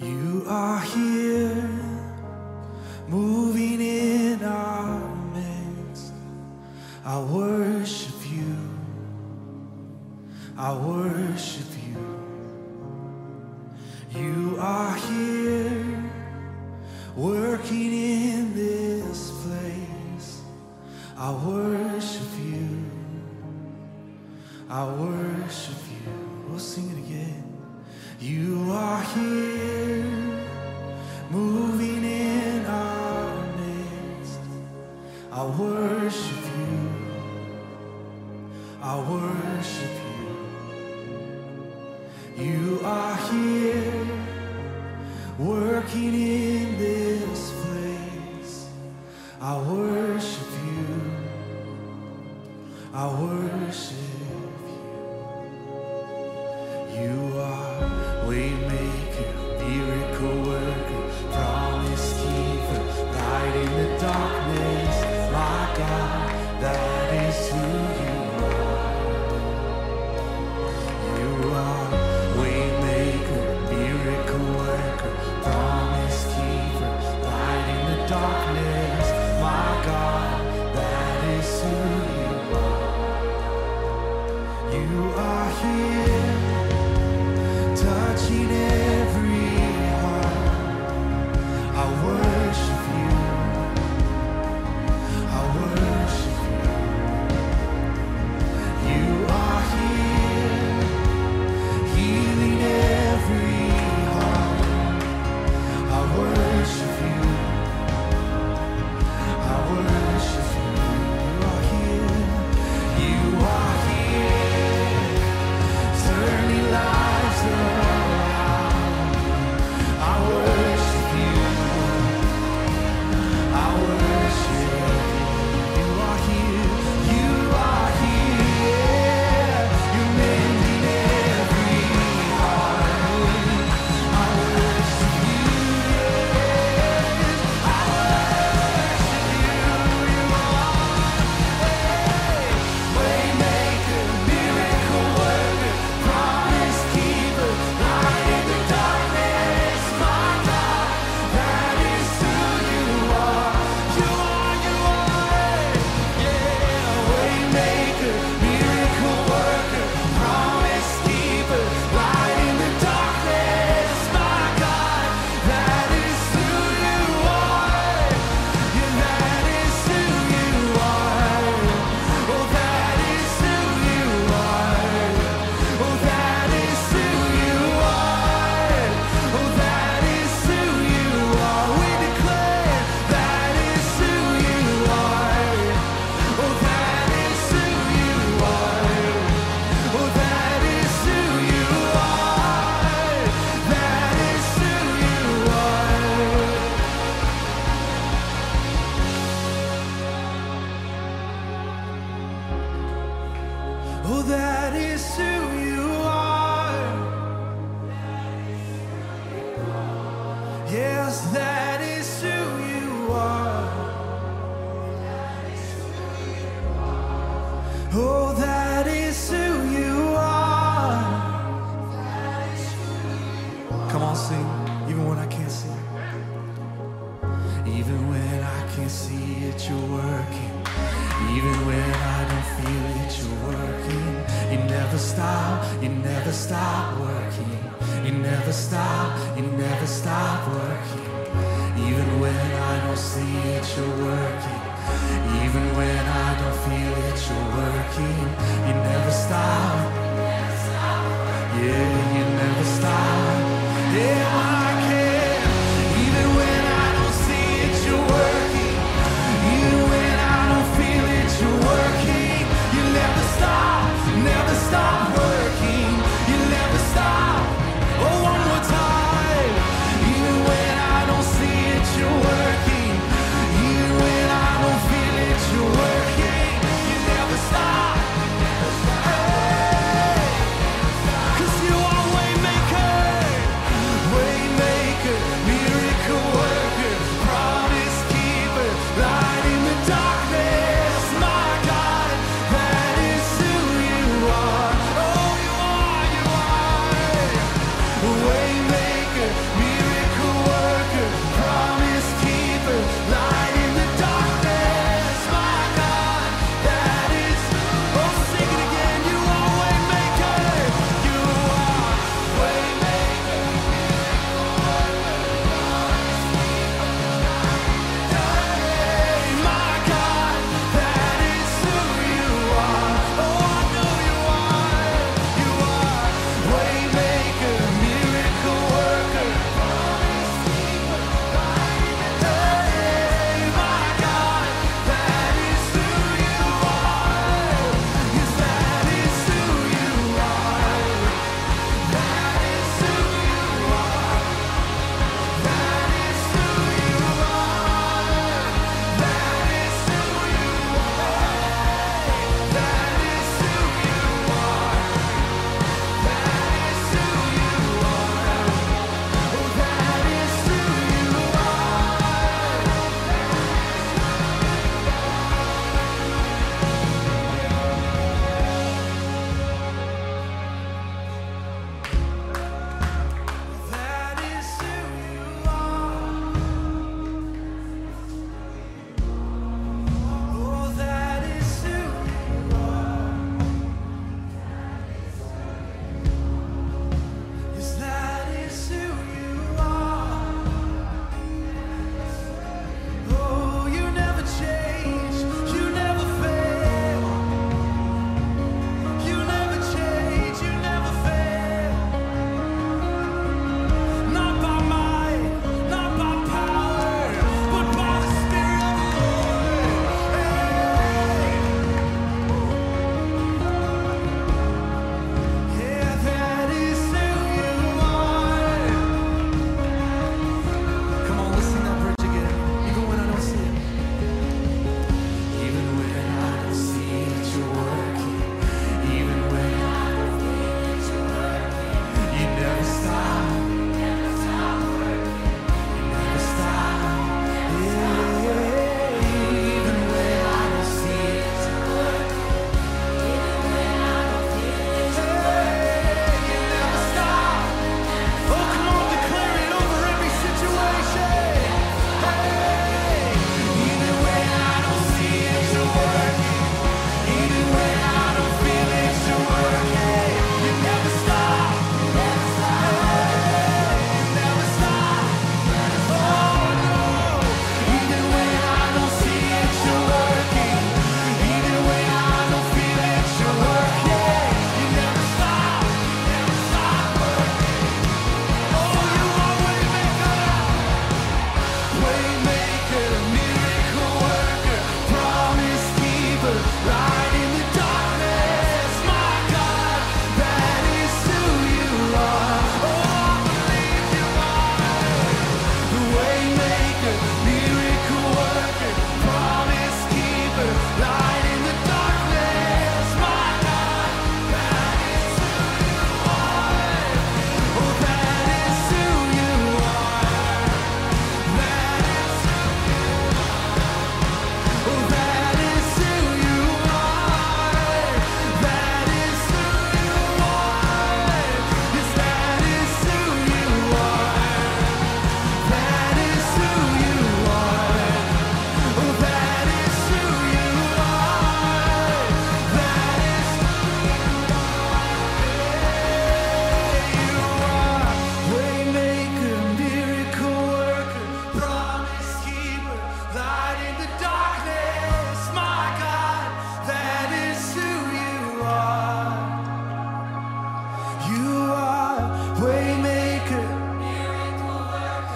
You are here, moving in our midst. I worship you. I worship you. You are here, working in this place. I worship you. I worship you. We'll sing it again. You are here, moving in our midst. I worship you. I worship you. You are here, working in this place. I worship you. I worship you. You are waymaker, miracle worker, promise keeper, light in the darkness. My God, that is who you are. You are waymaker, miracle worker, promise keeper, light in the darkness. My God, that is who you are. You are here, touching every heart. I worship you. I worship you. You are here, healing every heart. I worship you. I worship you. You are here. You are here, turning lives around. I worship you. I worship you. You are here. You are here. You're mending every heart. I worship you. I worship you. You are waymaker, miracle worker, promise keeper, light in the darkness. My God, that is who you are. You are, yeah. Waymaker, miracle worker, promise keeper, light in the darkness. My God, that is who you are. Yeah, that is who you are. Oh, that is who you are. Oh, that is who you are. Oh, that is who you are. We declare that is who you are. Oh, that is who you are. Oh, that is who you are. That is who you are. Oh, that is who you are. Yes, that is who you are. Oh, that is who you are. Come on, sing. Even when I can't see. Even when I can't see it, you're working. Even when I don't feel it, you're working. You never stop, you never stop working. You never stop, you never stop working. Even when I don't see it, you're working. Even when I don't feel it, you're working. You never stop. Yeah, you never stop. Yeah, I can. Even when I don't see it, you're working. Even when I don't feel it, you're working. You never stop working. You never stop. Oh, one more time. Even when I don't see it, you're working. Even when I don't feel it, you're working. You never stop. Hey. 'Cause you are waymaker,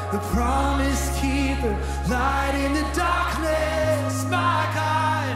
the promise keeper, light in the darkness, my God.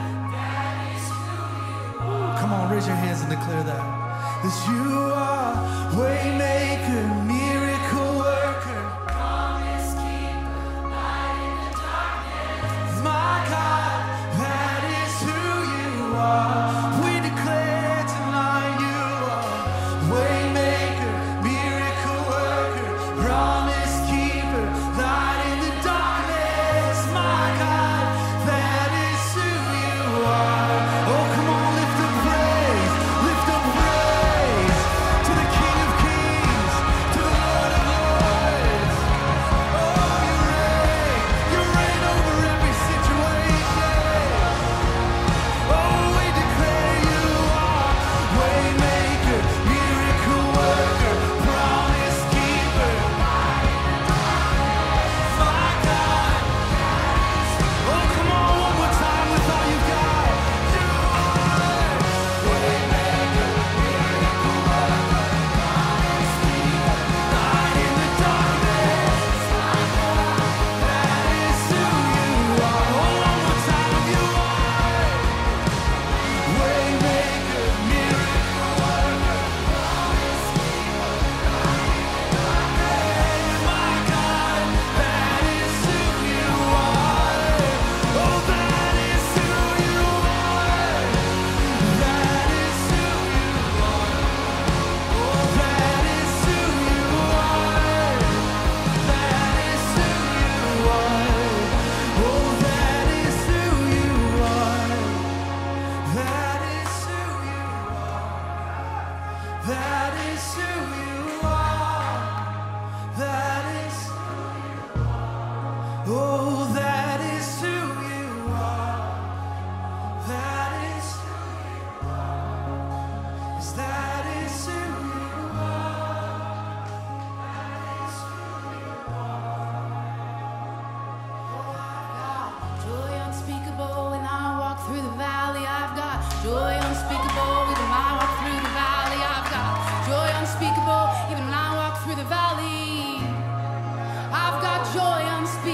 Come on, raise your hands and declare that. That you are waymaker, miracle worker, promise keeper, light in the darkness, my God. That is who you are. We declare tonight you are waymaker, miracle worker, promise keeper, light in the darkness, my God. That is who you are. Oh, come on, lift up praise to the King of Kings, to the Lord of Lords. Oh, you reign over every situation. Oh, we declare you are waymaker, miracle worker, promise keeper, my God. Oh, come on, one more time with all you got. You are waymaker, miracle worker, promise keeper, light in the darkness, my God. That is who you are. Oh, one more time, you are waymaker, miracle worker, promise keeper, light in the darkness, my God. That is who you are. Oh, that is who you are. That is who you are. Oh, that is who you are. That is who you are. Oh, that is who you are. That is who you are. That is who you are. That is, oh, that is who you are. That is, that is who you are. Joy unspeakable when I walk through the valley. I've got joy unspeakable even when I walk through the valley. I've got joy unspeakable even when I walk through the valley. I've got joy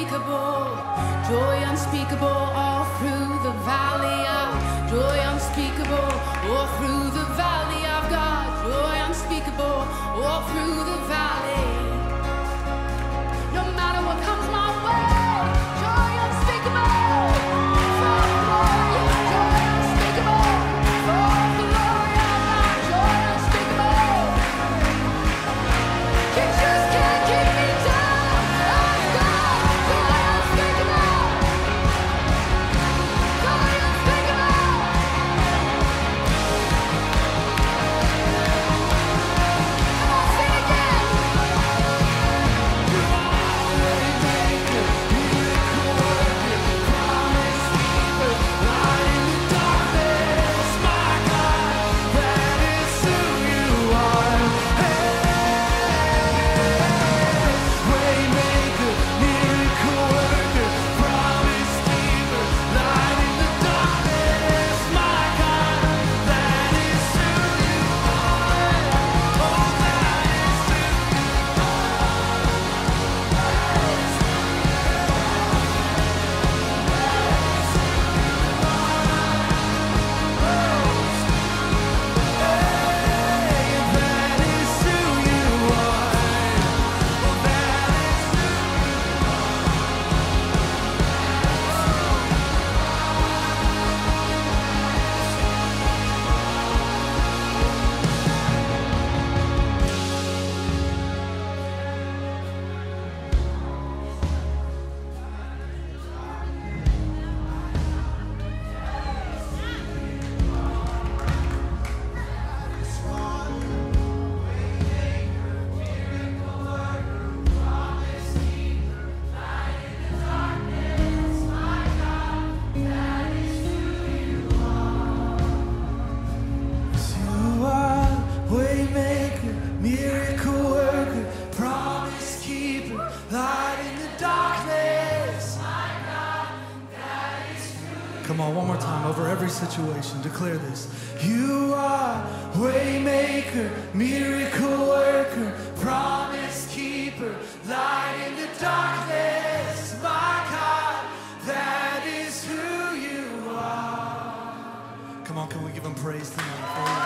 unspeakable all through the valley. Joy unspeakable all through the valley. I've got joy unspeakable all through the valley. No matter what comes my way, joy unspeakable for glory, joy unspeakable for glory. I've got joy unspeakable. You just can't keep me down. I've got joy unspeakable, joy unspeakable. Come on, sing again. You are waymaker, miracle worker, promise keeper, light in the darkness, my God. That is who you are. Waymaker, miracle worker, promise keeper, light in the darkness, my God. That is who you are. Oh, that is who that is who you are. Oh, that is You are waymaker, miracle worker, promise keeper, light in the darkness. Come on, one more time over every situation. Declare this. You are waymaker, miracle worker, promise keeper, light in the darkness. him praise tonight for